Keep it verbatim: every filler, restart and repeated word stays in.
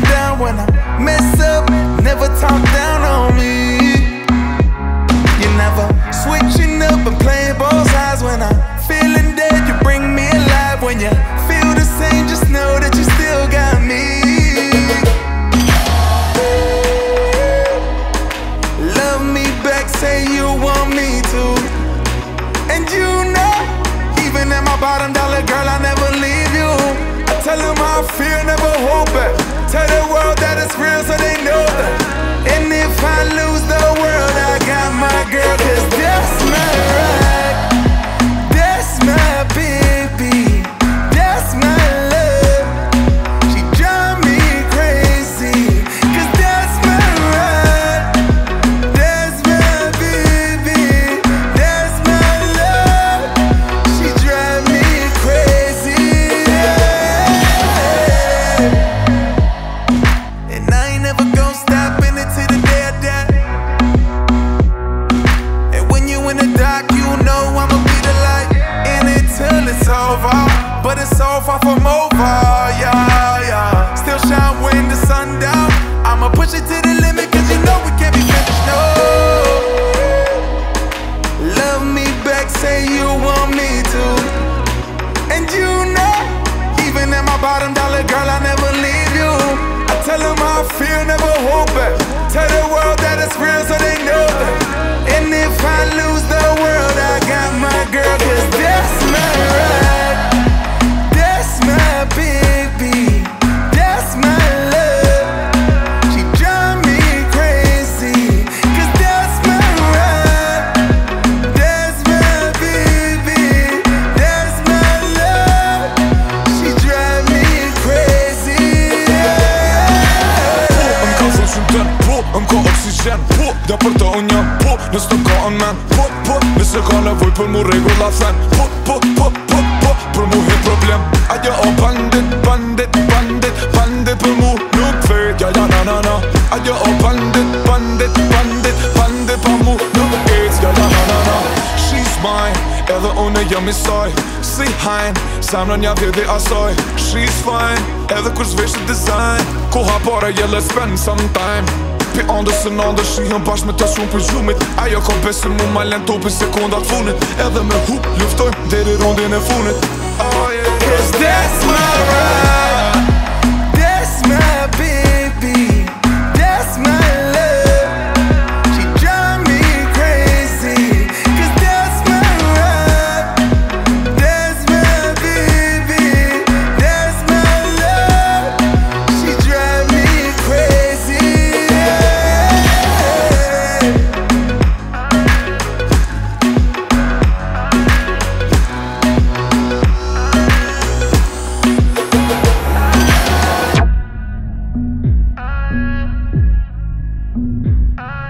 down when I mess up. Never talk down on me. You never switching up and playing both sides. When I'm feeling dead, you bring me alive. When you feel the same, just know that you still got me. Love me back, say you want me to. And you know, even at my bottom dollar, girl, I never leave you. I tell them how I feel, never hold back. Tell the world that it's real so they know that. And if I lose the world, I got my girl, cause that's my right. That's my baby. That's my love. She drive me crazy, cause that's my right. That's my baby. That's my love. She drive me crazy, yeah. And I ain't never gonna stop in it till the day I die. And when you in the dark, you know I'ma be the light in it till it's over. But it's so far from over, yeah, yeah. Still shine when the sun down. I'ma push it to the limit, cause you know we can't be finished, no. Love me back, say you want me to. And you know, even at my bottom dollar, girl, I never leave you. I tell them how I feel, never hold back. Tell the world that it's real so they know that. And if I lose the world, I got my girl, cause that's my right. That's my baby. That's my love. She drive me crazy, cause that's my right. That's my baby. That's my love. She drive me crazy, yeah. M'ka zonë qytet, po, m'ka oksigen, po. Ja për të unë jam, po, nësë të ka në men, po, po. Nëse ka nevoj për mu regulla then, po, po, po, po, po. Për mu hi problem, ajo o bandit, bandit, bandit, bandit. Për mu nuk vet, ja, ja, na, na, na. Ajo o bandit, bandit, bandit, bandit. Për mu nuk vet, ja, ja, na, na, na. She's mine, edhe unë jam i saj. Si hajn, samrën ja vjedi asaj. She's fine, edhe kur zveshët design. Koha para je let's spend some time. Pi andës e nandës, shihën bashkë me të shumë për gjumit. Ajo ka besin mu ma len topi sekundat funit. Edhe me hu, luftojmë deri rondin e funit. Oh yeah, cause that's my right. That's my baby. That's my love. She drive me crazy, cause that's my right. That's my baby. That's my love. She drive me crazy, yeah. Ah.